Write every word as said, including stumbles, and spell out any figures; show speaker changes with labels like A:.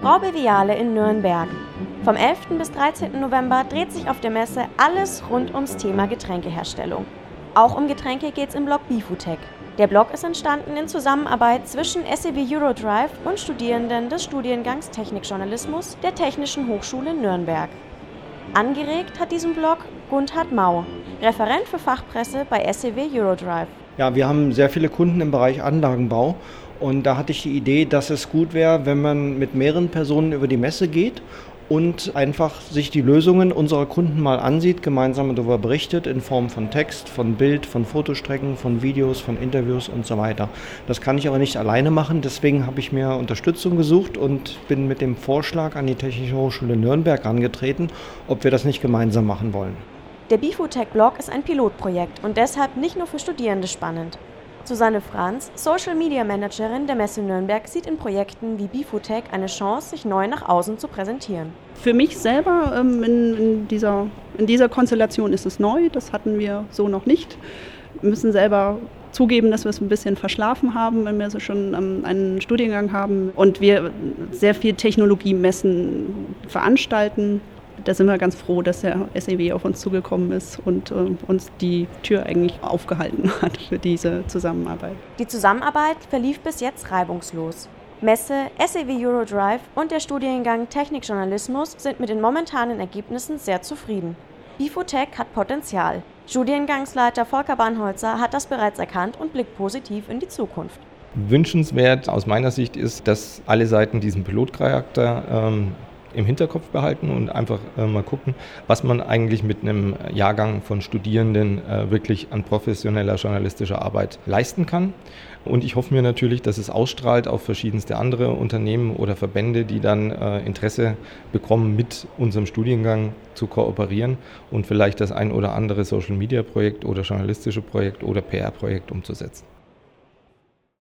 A: Frau Beviale in Nürnberg. Vom elften bis dreizehnten November dreht sich auf der Messe alles rund ums Thema Getränkeherstellung. Auch um Getränke geht es im Blog Bifutech. Der Blog ist entstanden in Zusammenarbeit zwischen S E W Eurodrive und Studierenden des Studiengangs Technikjournalismus der Technischen Hochschule Nürnberg. Angeregt hat diesen Blog Gundhard Mau, Referent für Fachpresse bei S E W Eurodrive.
B: Ja, wir haben sehr viele Kunden im Bereich Anlagenbau und da hatte ich die Idee, dass es gut wäre, wenn man mit mehreren Personen über die Messe geht und einfach sich die Lösungen unserer Kunden mal ansieht, gemeinsam darüber berichtet in Form von Text, von Bild, von Fotostrecken, von Videos, von Interviews und so weiter. Das kann ich aber nicht alleine machen, deswegen habe ich mir Unterstützung gesucht und bin mit dem Vorschlag an die Technische Hochschule Nürnberg herangetreten, ob wir das nicht gemeinsam machen wollen.
A: Der Bifutech-Blog ist ein Pilotprojekt und deshalb nicht nur für Studierende spannend. Susanne Franz, Social Media Managerin der Messe Nürnberg, sieht in Projekten wie Bifutech eine Chance, sich neu nach außen zu präsentieren.
C: Für mich selber ähm, in, in, dieser, in dieser Konstellation ist es neu, das hatten wir so noch nicht. Wir müssen selber zugeben, dass wir es ein bisschen verschlafen haben, wenn wir so schon ähm, einen Studiengang haben und wir sehr viel Technologiemessen veranstalten. Da sind wir ganz froh, dass der S E W auf uns zugekommen ist und äh, uns die Tür eigentlich aufgehalten hat für diese Zusammenarbeit.
A: Die Zusammenarbeit verlief bis jetzt reibungslos. Messe, S E W Eurodrive und der Studiengang Technikjournalismus sind mit den momentanen Ergebnissen sehr zufrieden. Bifutech hat Potenzial. Studiengangsleiter Volker Bannholzer hat das bereits erkannt und blickt positiv in die Zukunft.
D: Wünschenswert aus meiner Sicht ist, dass alle Seiten diesen Pilotcharakter ähm, im Hinterkopf behalten und einfach äh, mal gucken, was man eigentlich mit einem Jahrgang von Studierenden äh, wirklich an professioneller journalistischer Arbeit leisten kann. Und ich hoffe mir natürlich, dass es ausstrahlt auf verschiedenste andere Unternehmen oder Verbände, die dann äh, Interesse bekommen, mit unserem Studiengang zu kooperieren und vielleicht das ein oder andere Social-Media-Projekt oder journalistische Projekt oder P R-Projekt umzusetzen.